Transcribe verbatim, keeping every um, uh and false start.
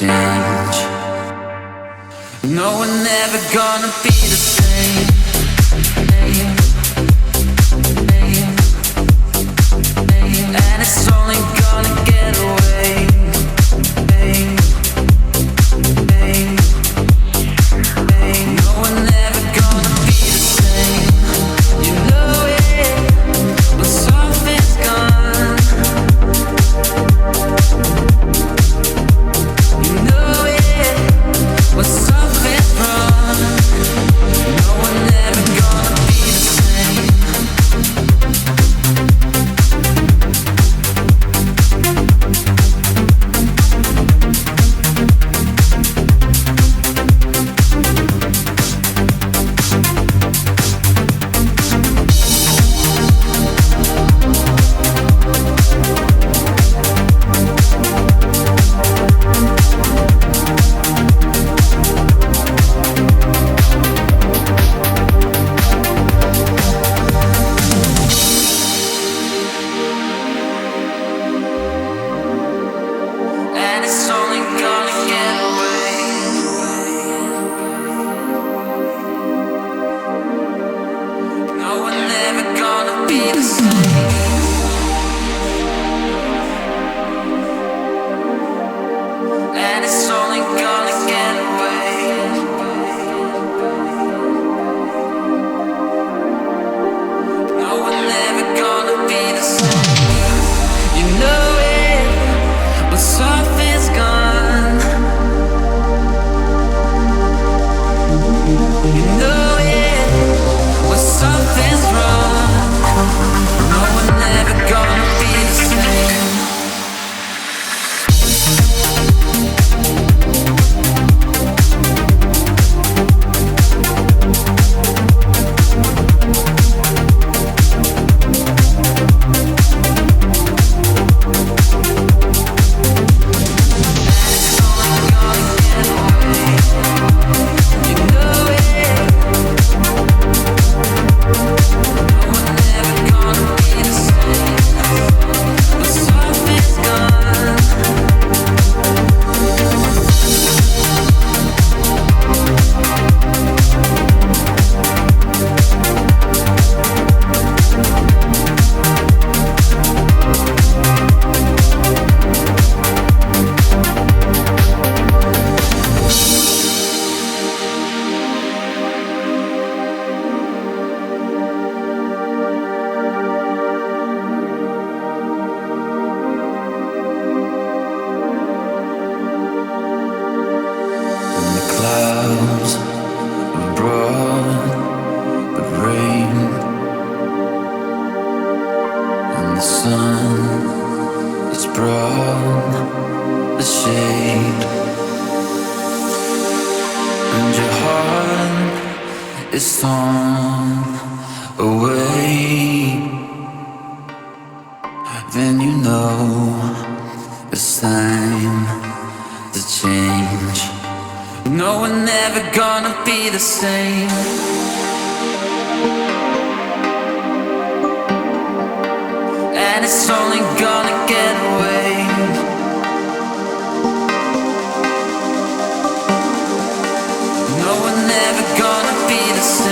change. No, we're never gonna be the same. And it's only gonna get away. No, we're never gonna be the same. You know it, when something's gone. You know it, when something's wrong. No, we're never gonna be the same. And it's only gonna get away. No, we're never gonna be the same. And it's only gonna get away. No, we're never gonna be the same. You know it, but something's gone. You know it, but something's wrong. No, we're never gonna be the same. Clouds have brought the rain, and the sun has brought the shade, and your heart is torn away. Then you know it's time to change. No, we're never gonna be the same. And it's only gonna get away. No, we're never gonna be the same.